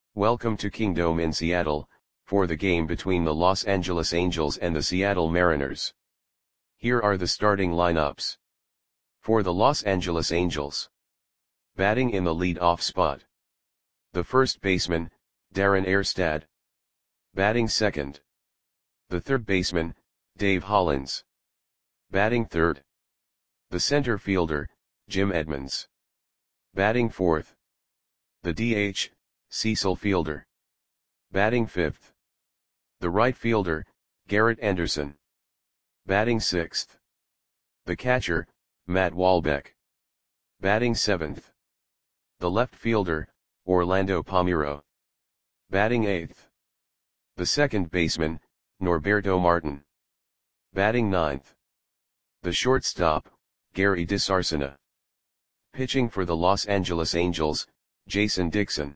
Welcome to Kingdome in Seattle, for the game between the Los Angeles Angels and the Seattle Mariners. Here are the starting lineups. For the Los Angeles Angels. Batting in the lead-off spot. The first baseman, Darren Erstad. Batting second. The third baseman, Dave Hollins. Batting third. The center fielder, Jim Edmonds. Batting fourth. The DH, Cecil Fielder. Batting fifth. The right fielder, Garrett Anderson. Batting sixth. The catcher, Matt Walbeck. Batting seventh. The left fielder, Orlando Palmeiro. Batting eighth. The second baseman, Norberto Martin. Batting ninth. The shortstop, Gary DeSarcina. Pitching for the Los Angeles Angels, Jason Dixon.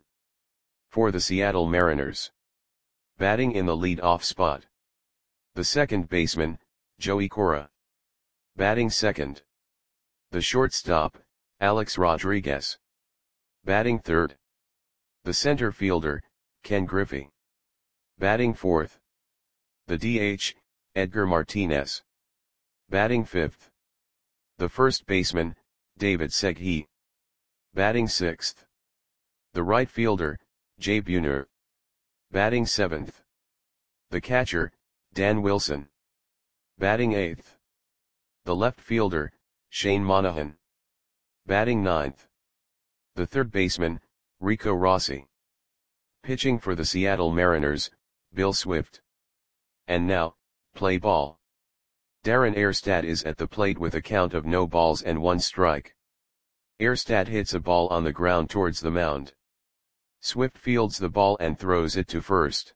For the Seattle Mariners. Batting in the lead-off spot. The second baseman, Joey Cora. Batting second. The shortstop, Alex Rodriguez. Batting third. The center fielder, Ken Griffey. Batting fourth. The DH, Edgar Martinez. Batting fifth. The first baseman, David Segui. Batting sixth. The right fielder, Jay Buhner. Batting seventh. The catcher, Dan Wilson. Batting eighth. The left fielder, Shane Monahan. Batting ninth. The third baseman, Rico Rossi. Pitching for the Seattle Mariners, Bill Swift. And now, play ball. Darren Erstad is at the plate with a count of no balls and 1 strike. Erstad hits a ball on the ground towards the mound. Swift fields the ball and throws it to first.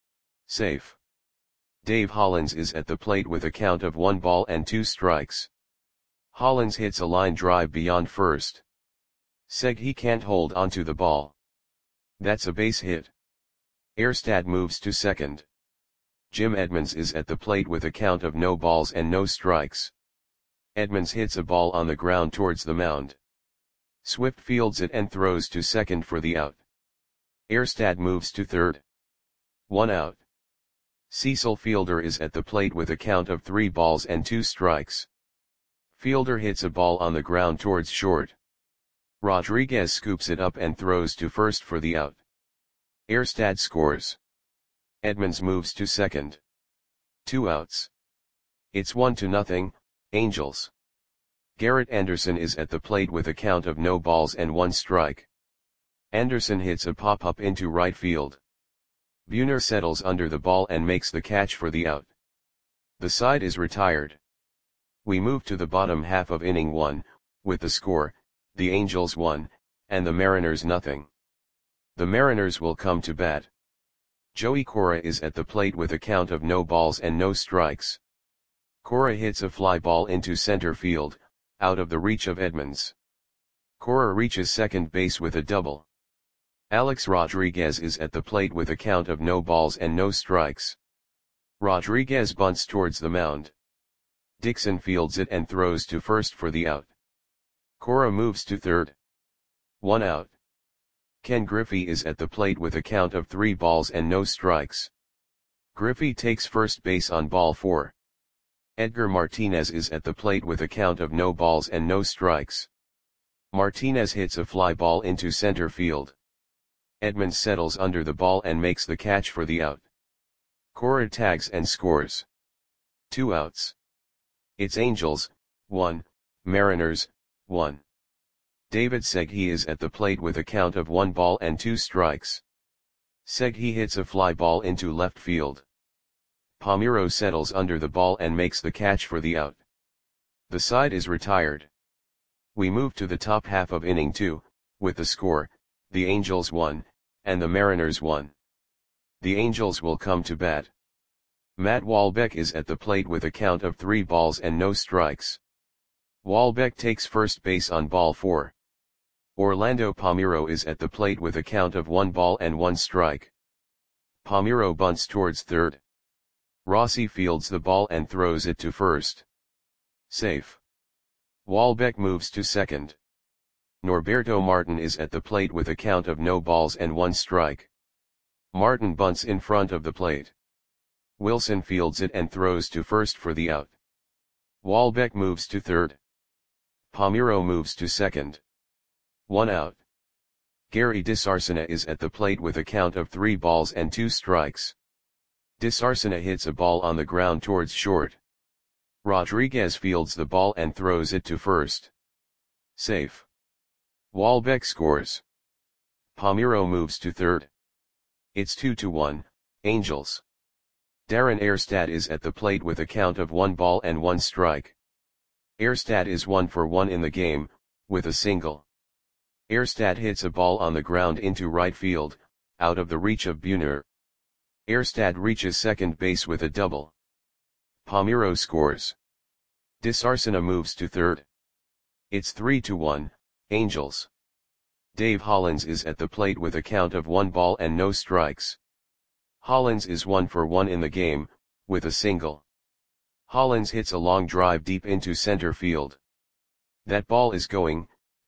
Safe. Dave Hollins is at the plate with a count of 1 ball and 2 strikes. Hollins hits a line drive beyond first. Segui can't hold onto the ball. That's a base hit. Erstad moves to second. Jim Edmonds is at the plate with a count of no balls and no strikes. Edmonds hits a ball on the ground towards the mound. Swift fields it and throws to second for the out. Erstad moves to third. 1 out. Cecil Fielder is at the plate with a count of 3 balls and 2 strikes. Fielder hits a ball on the ground towards short. Rodriguez scoops it up and throws to first for the out. Erstad scores. Edmonds moves to second. 2 outs. It's 1-0, Angels. Garrett Anderson is at the plate with a count of no balls and 1 strike. Anderson hits a pop-up into right field. Buhner settles under the ball and makes the catch for the out. The side is retired. We move to the bottom half of inning 1, with the score, the Angels 1, and the Mariners 0. The Mariners will come to bat. Joey Cora is at the plate with a count of no balls and no strikes. Cora hits a fly ball into center field, out of the reach of Edmonds. Cora reaches second base with a double. Alex Rodriguez is at the plate with a count of no balls and no strikes. Rodriguez bunts towards the mound. Dixon fields it and throws to first for the out. Cora moves to third. 1 out. Ken Griffey is at the plate with a count of 3 balls and no strikes. Griffey takes first base on ball 4. Edgar Martinez is at the plate with a count of no balls and no strikes. Martinez hits a fly ball into center field. Edmonds settles under the ball and makes the catch for the out. Cora tags and scores. 2 outs. It's Angels, 1, Mariners, 1. David Segui is at the plate with a count of 1 ball and 2 strikes. Segui hits a fly ball into left field. Palmeiro settles under the ball and makes the catch for the out. The side is retired. We move to the top half of inning 2, with the score, the Angels 1, and the Mariners 1. The Angels will come to bat. Matt Walbeck is at the plate with a count of 3 balls and no strikes. Walbeck takes first base on ball 4. Orlando Palmeiro is at the plate with a count of 1 ball and 1 strike. Palmeiro bunts towards third. Rossi fields the ball and throws it to first. Safe. Walbeck moves to second. Norberto Martin is at the plate with a count of no balls and 1 strike. Martin bunts in front of the plate. Wilson fields it and throws to first for the out. Walbeck moves to third. Palmeiro moves to second. 1 out. Gary DiSarcina is at the plate with a count of 3 balls and 2 strikes. DiSarcina hits a ball on the ground towards short. Rodriguez fields the ball and throws it to first. Safe. Walbeck scores. Palmeiro moves to third. It's 2-1, Angels. Darren Erstad is at the plate with a count of 1 ball and 1 strike. Erstad is 1 for 1 in the game, with a single. Erstad hits a ball on the ground into right field, out of the reach of Buhner. Erstad reaches second base with a double. Palmeiro scores. DiSarcina moves to third. It's 3-1, Angels. Dave Hollins is at the plate with a count of 1 ball and no strikes. Hollins is 1 for 1 in the game, with a single. Hollins hits a long drive deep into center field. That ball is gone.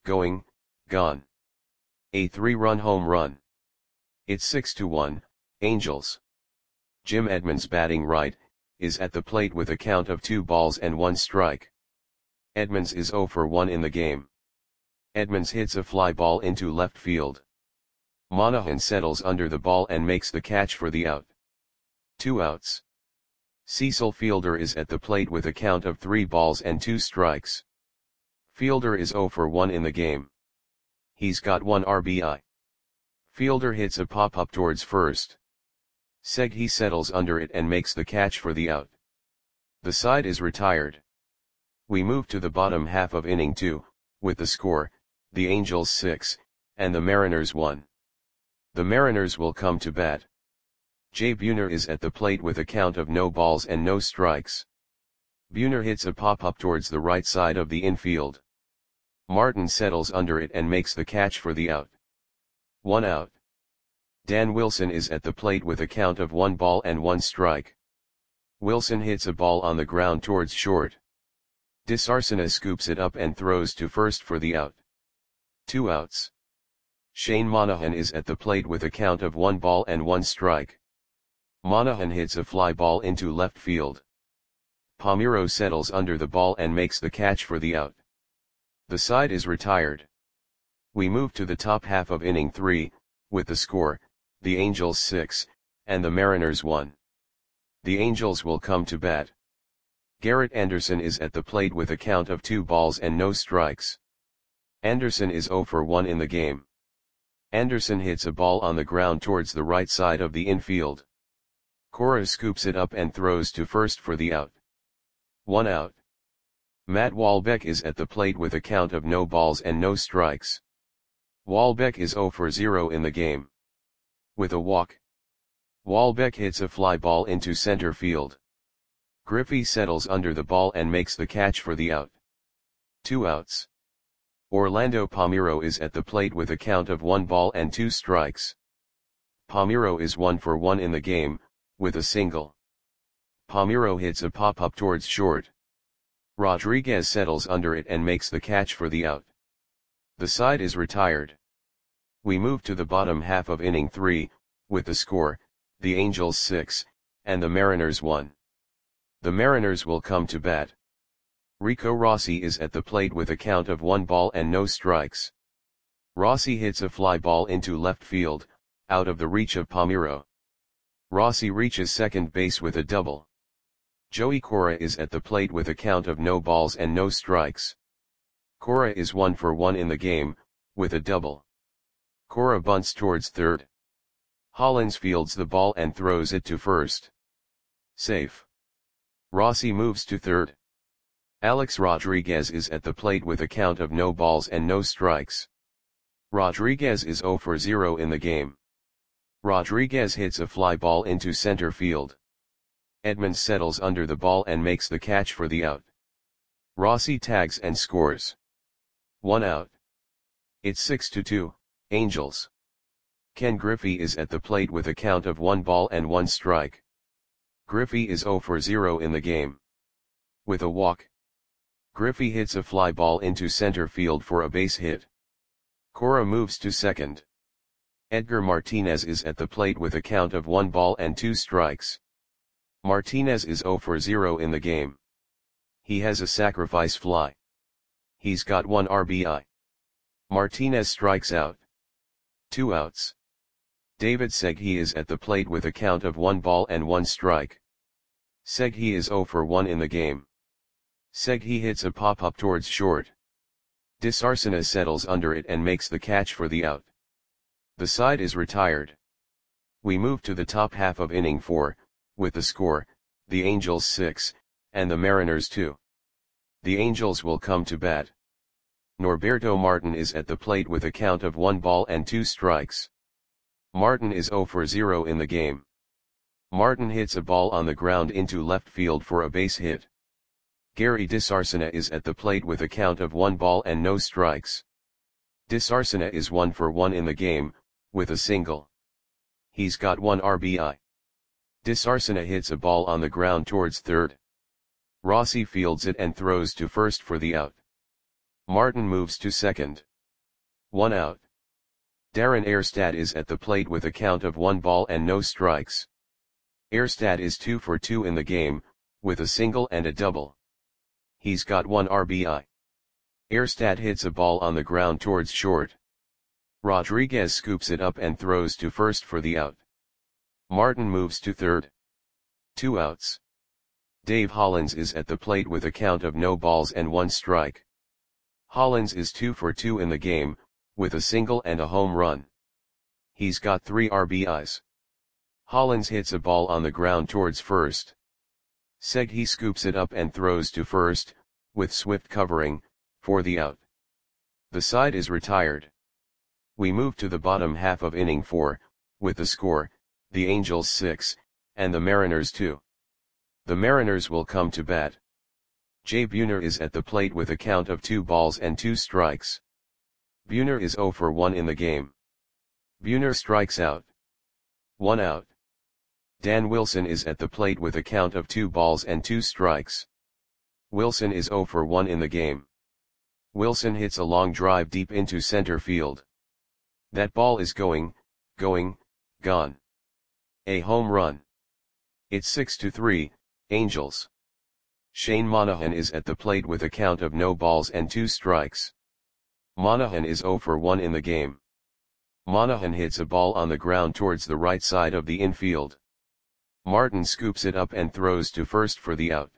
A 3-run home run. It's 6-1, Angels. Jim Edmonds, batting right, is at the plate with a count of 2 balls and 1 strike. Edmonds is 0 for 1 in the game. Edmonds hits a fly ball into left field. Monahan settles under the ball and makes the catch for the out. 2 outs. Cecil Fielder is at the plate with a count of 3 balls and 2 strikes. Fielder is 0 for 1 in the game. He's got 1 RBI. Fielder hits a pop-up towards first. Segui settles under it and makes the catch for the out. The side is retired. We move to the bottom half of inning 2, with the score, the Angels 6, and the Mariners 1. The Mariners will come to bat. Jay Buhner is at the plate with a count of no balls and no strikes. Buhner hits a pop-up towards the right side of the infield. Martin settles under it and makes the catch for the out. 1 out. Dan Wilson is at the plate with a count of 1 ball and 1 strike. Wilson hits a ball on the ground towards short. DiSarcina scoops it up and throws to first for the out. 2 outs. Shane Monahan is at the plate with a count of 1 ball and 1 strike. Monahan hits a fly ball into left field. Palmeiro settles under the ball and makes the catch for the out. The side is retired. We move to the top half of inning 3, with the score, the Angels 6, and the Mariners 1. The Angels will come to bat. Garrett Anderson is at the plate with a count of 2 balls and no strikes. Anderson is 0 for 1 in the game. Anderson hits a ball on the ground towards the right side of the infield. Cora scoops it up and throws to first for the out. 1 out. Matt Walbeck is at the plate with a count of no balls and no strikes. Walbeck is 0 for 0 in the game. With a walk. Walbeck hits a fly ball into center field. Griffey settles under the ball and makes the catch for the out. 2 outs. Orlando Palmeiro is at the plate with a count of 1 ball and 2 strikes. Palmeiro is 1 for 1 in the game, with a single. Palmeiro hits a pop-up towards short. Rodriguez settles under it and makes the catch for the out. The side is retired. We move to the bottom half of inning 3, with the score, the Angels 6, and the Mariners 1. The Mariners will come to bat. Rico Rossi is at the plate with a count of 1 ball and no strikes. Rossi hits a fly ball into left field, out of the reach of Palmeiro. Rossi reaches second base with a double. Joey Cora is at the plate with a count of no balls and no strikes. Cora is 1 for 1 in the game, with a double. Cora bunts towards third. Hollins fields the ball and throws it to first. Safe. Rossi moves to third. Alex Rodriguez is at the plate with a count of no balls and no strikes. Rodriguez is 0 for 0 in the game. Rodriguez hits a fly ball into center field. Edmonds settles under the ball and makes the catch for the out. Rossi tags and scores. 1 out. It's 6-2, Angels. Ken Griffey is at the plate with a count of 1 ball and 1 strike. Griffey is 0 for 0 in the game. With a walk. Griffey hits a fly ball into center field for a base hit. Cora moves to second. Edgar Martinez is at the plate with a count of 1 ball and 2 strikes. Martinez is 0 for 0 in the game. He has a sacrifice fly. He's got 1 RBI. Martinez strikes out. 2 outs. David Segui is at the plate with a count of 1 ball and 1 strike. Segui is 0 for 1 in the game. Segui hits a pop-up towards short. Disarcina settles under it and makes the catch for the out. The side is retired. We move to the top half of inning 4, with the score, the Angels 6, and the Mariners 2. The Angels will come to bat. Norberto Martin is at the plate with a count of 1 ball and 2 strikes. Martin is 0 for 0 in the game. Martin hits a ball on the ground into left field for a base hit. Gary Disarcina is at the plate with a count of 1 ball and no strikes. Disarcina is 1 for 1 in the game, with a single. He's got 1 RBI. Disarcina hits a ball on the ground towards third. Rossi fields it and throws to first for the out. Martin moves to second. 1 out. Darren Erstad is at the plate with a count of 1 ball and no strikes. Erstad is 2 for 2 in the game, with a single and a double. He's got 1 RBI. Erstad hits a ball on the ground towards short. Rodriguez scoops it up and throws to first for the out. Martin moves to third. 2 outs. Dave Hollins is at the plate with a count of no balls and 1 strike. Hollins is 2 for 2 in the game, with a single and a home run. He's got 3 RBIs. Hollins hits a ball on the ground towards first. Segui scoops it up and throws to first, with Swift covering, for the out. The side is retired. We move to the bottom half of inning 4, with the score, the Angels 6, and the Mariners 2. The Mariners will come to bat. Jay Buhner is at the plate with a count of 2 balls and 2 strikes. Buhner is 0 for 1 in the game. Buhner strikes out. 1 out. Dan Wilson is at the plate with a count of 2 balls and 2 strikes. Wilson is 0 for 1 in the game. Wilson hits a long drive deep into center field. That ball is going, gone. A home run. It's 6-3, Angels. Shane Monahan is at the plate with a count of no balls and 2 strikes. Monahan is 0 for 1 in the game. Monahan hits a ball on the ground towards the right side of the infield. Martin scoops it up and throws to first for the out.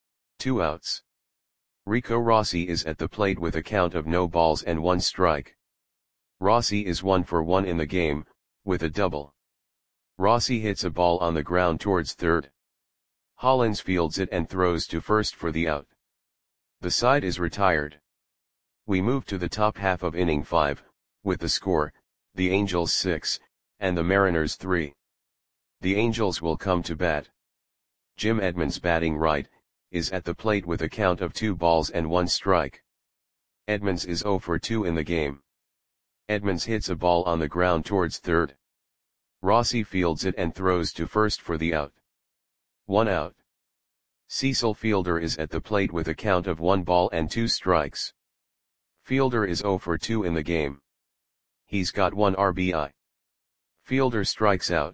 2 outs. Rico Rossi is at the plate with a count of no balls and 1 strike. Rossi is 1 for 1 in the game, with a double. Rossi hits a ball on the ground towards third. Hollins fields it and throws to first for the out. The side is retired. We move to the top half of inning 5, with the score, the Angels 6, and the Mariners 3. The Angels will come to bat. Jim Edmonds, batting right, is at the plate with a count of 2 balls and 1 strike. Edmonds is 0 for 2 in the game. Edmonds hits a ball on the ground towards third. Rossi fields it and throws to first for the out. 1 out. Cecil Fielder is at the plate with a count of 1 ball and 2 strikes. Fielder is 0 for 2 in the game. He's got 1 RBI. Fielder strikes out.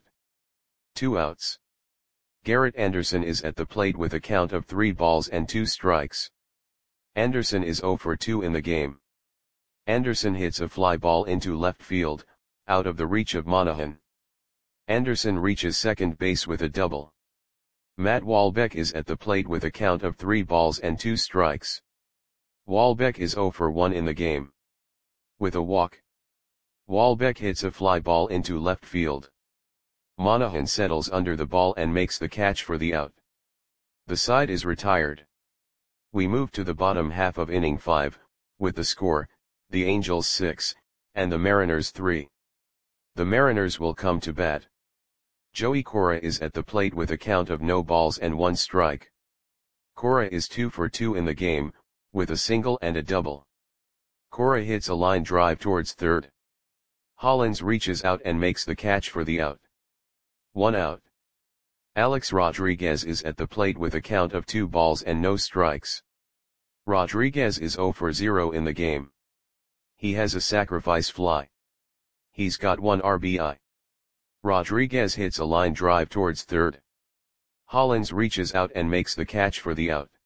2 outs. Garrett Anderson is at the plate with a count of 3 balls and 2 strikes. Anderson is 0 for 2 in the game. Anderson hits a fly ball into left field, out of the reach of Monahan. Anderson reaches second base with a double. Matt Walbeck is at the plate with a count of 3 balls and 2 strikes. Walbeck is 0 for 1 in the game. With a walk. Walbeck hits a fly ball into left field. Monahan settles under the ball and makes the catch for the out. The side is retired. We move to the bottom half of inning 5, with the score, the Angels 6, and the Mariners 3. The Mariners will come to bat. Joey Cora is at the plate with a count of no balls and 1 strike. Cora is 2 for 2 in the game, with a single and a double. Cora hits a line drive towards third. Hollins reaches out and makes the catch for the out. 1 out. Alex Rodriguez is at the plate with a count of 2 balls and no strikes. Rodriguez is 0 for 0 in the game. He has a sacrifice fly. He's got 1 RBI. Rodriguez hits a line drive towards third. Hollins reaches out and makes the catch for the out.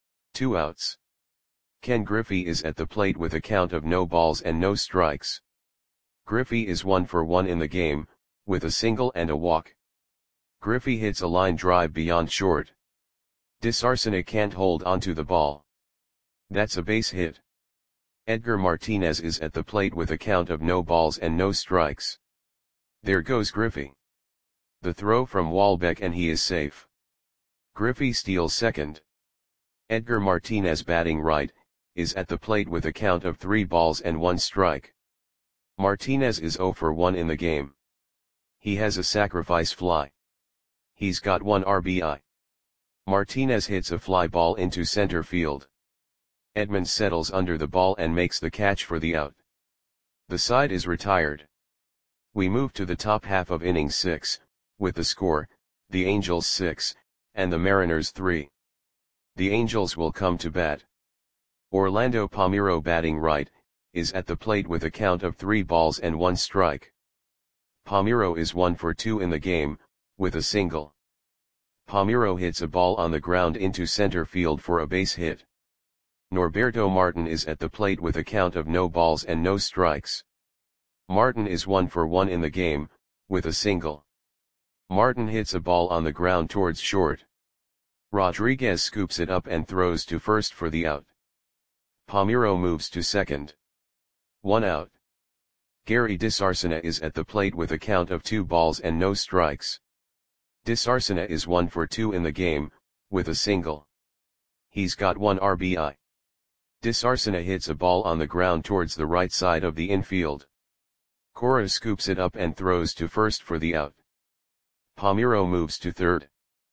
2 outs. Ken Griffey is at the plate with a count of no balls and no strikes. Griffey is 1 for 1 in the game, with a single and a walk. Griffey hits a line drive beyond short. DeSarcina can't hold onto the ball. That's a base hit. Edgar Martinez is at the plate with a count of no balls and no strikes. There goes Griffey. The throw from Walbeck and he is safe. Griffey steals second. Edgar Martinez, batting right, is at the plate with a count of 3 balls and 1 strike. Martinez is 0 for 1 in the game. He has a sacrifice fly. He's got 1 RBI. Martinez hits a fly ball into center field. Edmonds settles under the ball and makes the catch for the out. The side is retired. We move to the top half of inning 6, with the score, the Angels 6, and the Mariners 3. The Angels will come to bat. Orlando Palmeiro, batting right, is at the plate with a count of 3 balls and 1 strike. Palmeiro is 1 for 2 in the game, with a single. Palmeiro hits a ball on the ground into center field for a base hit. Norberto Martin is at the plate with a count of no balls and no strikes. Martin is 1 for 1 in the game, with a single. Martin hits a ball on the ground towards short. Rodriguez scoops it up and throws to first for the out. Palmeiro moves to second. 1 out. Gary DeSarcina is at the plate with a count of 2 balls and no strikes. DeSarcina is 1 for 2 in the game, with a single. He's got 1 RBI. DeSarcina hits a ball on the ground towards the right side of the infield. Cora scoops it up and throws to first for the out. Palmeiro moves to third.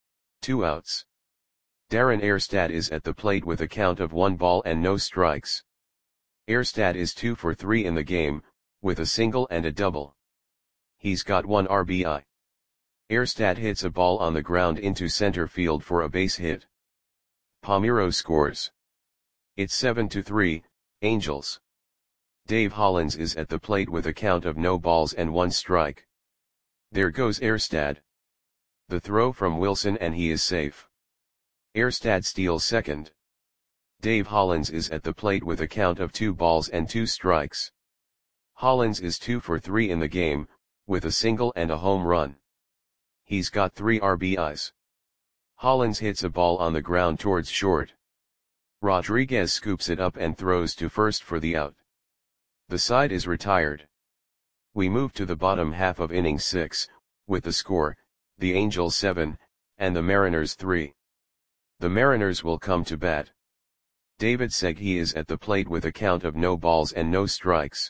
2 outs. Darren Erstad is at the plate with a count of 1 ball and no strikes. Erstad is 2 for 3 in the game, with a single and a double. He's got 1 RBI. Erstad hits a ball on the ground into center field for a base hit. Palmeiro scores. It's 7-3, Angels. Dave Hollins is at the plate with a count of no balls and 1 strike. There goes Erstad. The throw from Wilson and he is safe. Erstad steals second. Dave Hollins is at the plate with a count of 2 balls and 2 strikes. Hollins is 2 for 3 in the game, with a single and a home run. He's got 3 RBIs. Hollins hits a ball on the ground towards short. Rodriguez scoops it up and throws to first for the out. The side is retired. We move to the bottom half of inning 6, with the score, the Angels 7, and the Mariners 3. The Mariners will come to bat. David Segui is at the plate with a count of no balls and no strikes.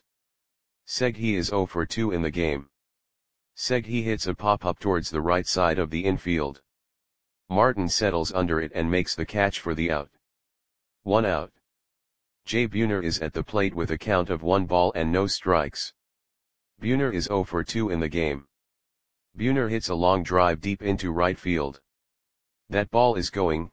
Segui is 0 for 2 in the game. Segui hits a pop-up towards the right side of the infield. Martin settles under it and makes the catch for the out. 1 out. Jay Buhner is at the plate with a count of 1 ball and no strikes. Buhner is 0 for 2 in the game. Buhner hits a long drive deep into right field. That ball is gone.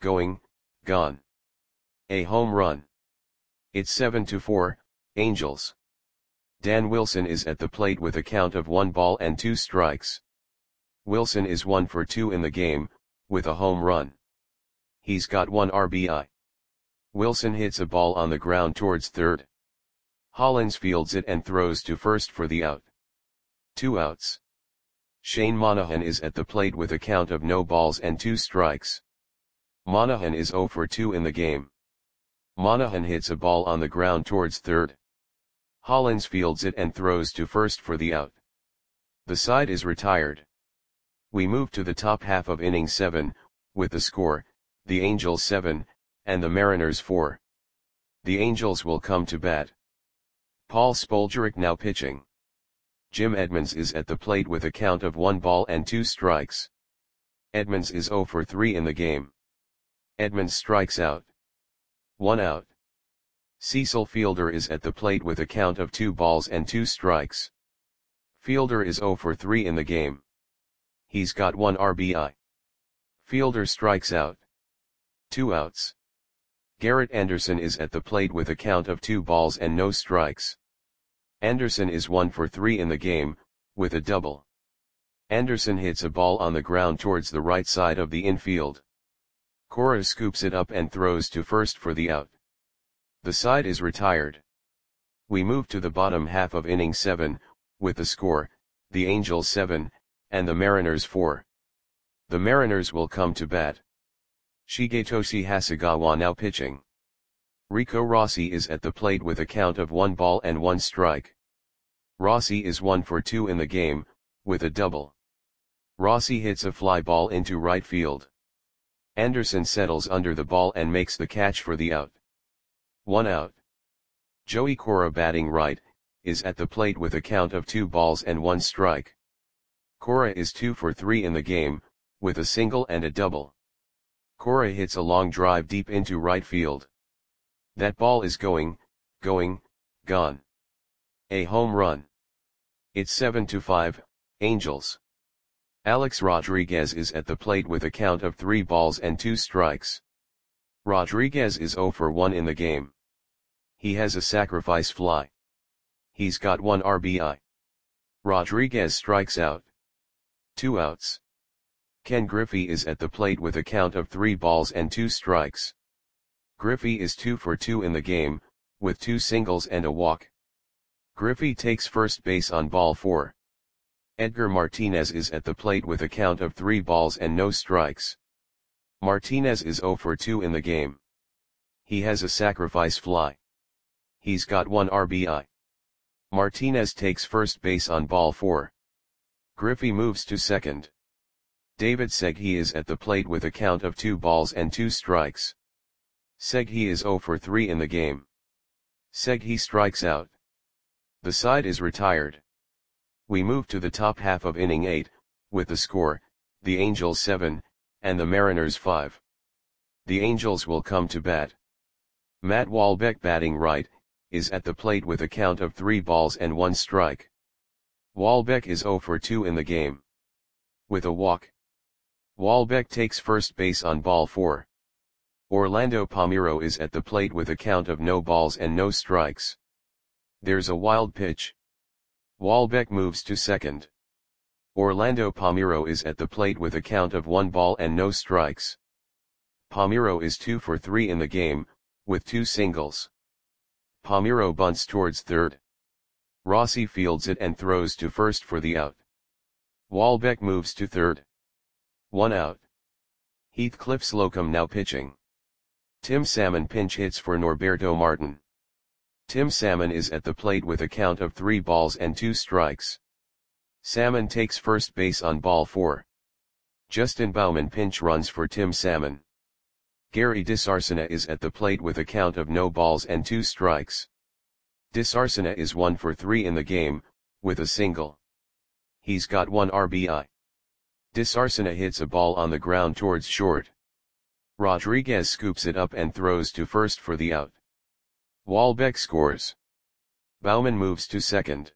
A home run. It's 7-4, Angels. Dan Wilson is at the plate with a count of 1 ball and 2 strikes. Wilson is 1 for 2 in the game, with a home run. He's got 1 RBI. Wilson hits a ball on the ground towards third. Hollins fields it and throws to first for the out. 2 outs. Shane Monahan is at the plate with a count of no balls and 2 strikes. Monahan is 0 for 2 in the game. Monahan hits a ball on the ground towards third. Hollins fields it and throws to first for the out. The side is retired. We move to the top half of inning 7, with the score, the Angels 7, and the Mariners 4. The Angels will come to bat. Paul Spoljaric now pitching. Jim Edmonds is at the plate with a count of 1 ball and 2 strikes. Edmonds is 0 for 3 in the game. Edmonds strikes out. 1 out. Cecil Fielder is at the plate with a count of 2 balls and 2 strikes. Fielder is 0 for 3 in the game. He's got 1 RBI. Fielder strikes out. 2 outs. Garrett Anderson is at the plate with a count of 2 balls and no strikes. Anderson is 1 for 3 in the game, with a double. Anderson hits a ball on the ground towards the right side of the infield. Cora scoops it up and throws to first for the out. The side is retired. We move to the bottom half of inning 7, with the score, the Angels 7, and the Mariners 4. The Mariners will come to bat. Shigetoshi Hasegawa now pitching. Rico Rossi is at the plate with a count of 1 ball and 1 strike. Rossi is 1 for 2 in the game, with a double. Rossi hits a fly ball into right field. Anderson settles under the ball and makes the catch for the out. 1 out. Joey Cora, batting right, is at the plate with a count of 2 balls and 1 strike. Cora is 2 for 3 in the game, with a single and a double. Cora hits a long drive deep into right field. That ball is gone. A home run. It's 7-5, Angels. Alex Rodriguez is at the plate with a count of 3 balls and 2 strikes. Rodriguez is 0 for 1 in the game. He has a sacrifice fly. He's got 1 RBI. Rodriguez strikes out. 2 outs. Ken Griffey is at the plate with a count of 3 balls and 2 strikes. Griffey is 2 for 2 in the game, with 2 singles and a walk. Griffey takes first base on ball 4. Edgar Martinez is at the plate with a count of 3 balls and no strikes. Martinez is 0 for 2 in the game. He has a sacrifice fly. He's got 1 RBI. Martinez takes first base on ball 4. Griffey moves to second. David Segui is at the plate with a count of 2 balls and 2 strikes. Segui is 0 for 3 in the game. Segui strikes out. The side is retired. We move to the top half of inning 8, with the score, the Angels 7, and the Mariners 5. The Angels will come to bat. Matt Wahlbeck, batting right, is at the plate with a count of 3 balls and 1 strike. Wahlbeck is 0 for 2 in the game. With a walk. Wahlbeck takes first base on ball 4. Orlando Palmeiro is at the plate with a count of no balls and no strikes. There's a wild pitch. Wahlbeck moves to second. Orlando Palmeiro is at the plate with a count of 1 ball and no strikes. Palmeiro is 2 for 3 in the game, with 2 singles. Palmeiro bunts towards third. Rossi fields it and throws to first for the out. Wahlbeck moves to third. 1 out. Heathcliff Slocum now pitching. Tim Salmon pinch hits for Norberto Martin. Tim Salmon is at the plate with a count of 3 balls and 2 strikes. Salmon takes first base on ball 4. Justin Bauman pinch runs for Tim Salmon. Gary DiSarcina is at the plate with a count of no balls and 2 strikes. DiSarcina is 1 for 3 in the game, with a single. He's got 1 RBI. DiSarcina hits a ball on the ground towards short. Rodriguez scoops it up and throws to first for the out. Wahlbeck scores. Bauman moves to second.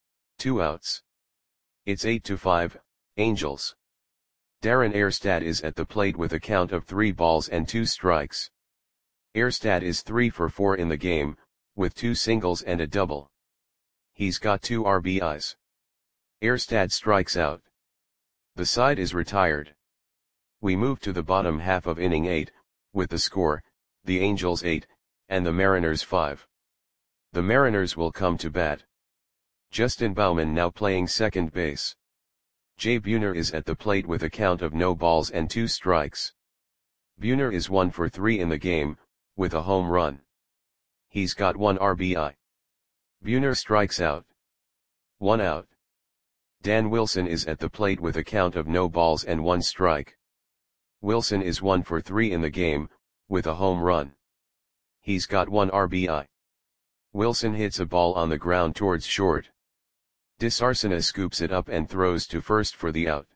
2 outs. It's 8-5, Angels. Darren Erstad is at the plate with a count of 3 balls and 2 strikes. Erstad is 3 for 4 in the game, with 2 singles and a double. He's got 2 RBIs. Erstad strikes out. The side is retired. We move to the bottom half of inning 8, with the score, the Angels 8, and the Mariners 5. The Mariners will come to bat. Justin Bauman now playing second base. Jay Buhner is at the plate with a count of no balls and 2 strikes. Buhner is 1 for 3 in the game, with a home run. He's got 1 RBI. Buhner strikes out. 1 out. Dan Wilson is at the plate with a count of no balls and 1 strike. Wilson is 1 for 3 in the game, with a home run. He's got 1 RBI. Wilson hits a ball on the ground towards short. DiSarcina scoops it up and throws to first for the out.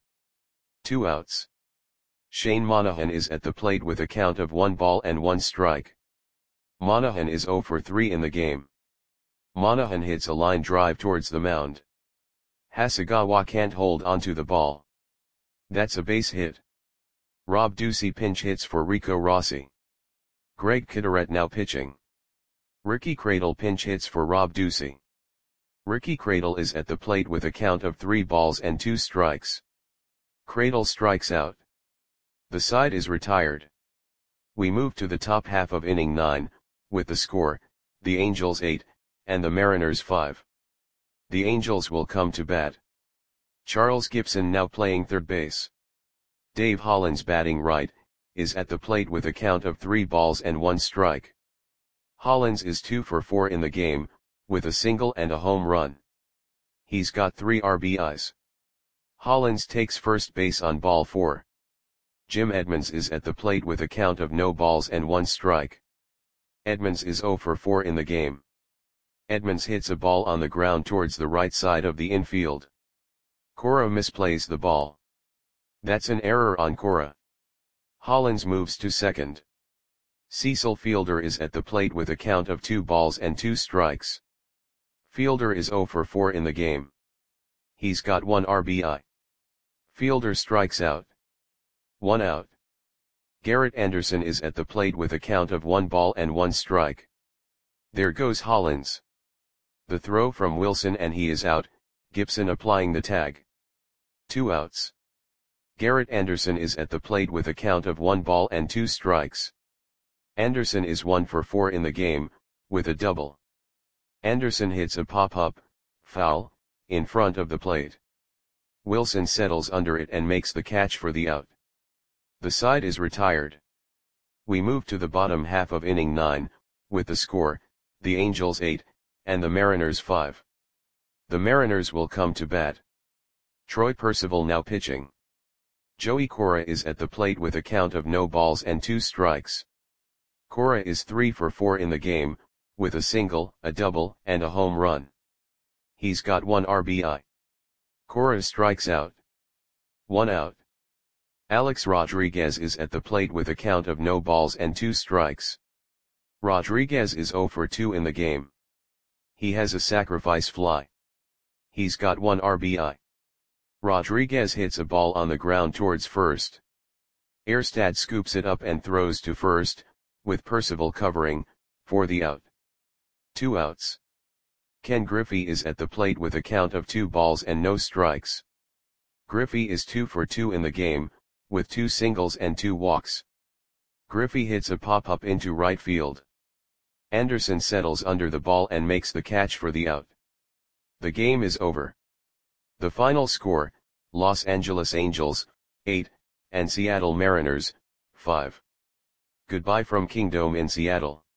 2 outs. Shane Monahan is at the plate with a count of 1 ball and 1 strike. Monahan is 0 for 3 in the game. Monahan hits a line drive towards the mound. Hasegawa can't hold onto the ball. That's a base hit. Rob Ducey pinch hits for Rico Rossi. Greg Kideret now pitching. Ricky Cradle pinch hits for Rob Ducey. Ricky Cradle is at the plate with a count of 3 balls and 2 strikes. Cradle strikes out. The side is retired. We move to the top half of inning 9, with the score, the Angels 8, and the Mariners 5. The Angels will come to bat. Charles Gibson now playing third base. Dave Hollins batting right, is at the plate with a count of 3 balls and 1 strike. Hollins is 2 for 4 in the game, with a single and a home run. He's got 3 RBIs. Hollins takes first base on ball 4. Jim Edmonds is at the plate with a count of no balls and 1 strike. Edmonds is 0 for 4 in the game. Edmonds hits a ball on the ground towards the right side of the infield. Cora misplays the ball. That's an error on Cora. Hollins moves to second. Cecil Fielder is at the plate with a count of 2 balls and 2 strikes. Fielder is 0 for 4 in the game. He's got 1 RBI. Fielder strikes out. 1 out. Garrett Anderson is at the plate with a count of 1 ball and 1 strike. There goes Hollins. The throw from Wilson and he is out, Gibson applying the tag. 2 outs. Garrett Anderson is at the plate with a count of 1 ball and 2 strikes. Anderson is 1 for 4 in the game, with a double. Anderson hits a pop-up, foul, in front of the plate. Wilson settles under it and makes the catch for the out. The side is retired. We move to the bottom half of inning 9, with the score, the Angels 8, and the Mariners 5. The Mariners will come to bat. Troy Percival now pitching. Joey Cora is at the plate with a count of no balls and 2 strikes. Cora is 3 for 4 in the game, with a single, a double, and a home run. He's got 1 RBI. Cora strikes out. 1 out. Alex Rodriguez is at the plate with a count of no balls and 2 strikes. Rodriguez is 0 for 2 in the game. He has a sacrifice fly. He's got 1 RBI. Rodriguez hits a ball on the ground towards first. Erstad scoops it up and throws to first, with Percival covering, for the out. 2 outs. Ken Griffey is at the plate with a count of 2 balls and no strikes. Griffey is 2 for 2 in the game, with 2 singles and 2 walks. Griffey hits a pop-up into right field. Anderson settles under the ball and makes the catch for the out. The game is over. The final score, Los Angeles Angels, 8, and Seattle Mariners, 5. Goodbye from Kingdome in Seattle.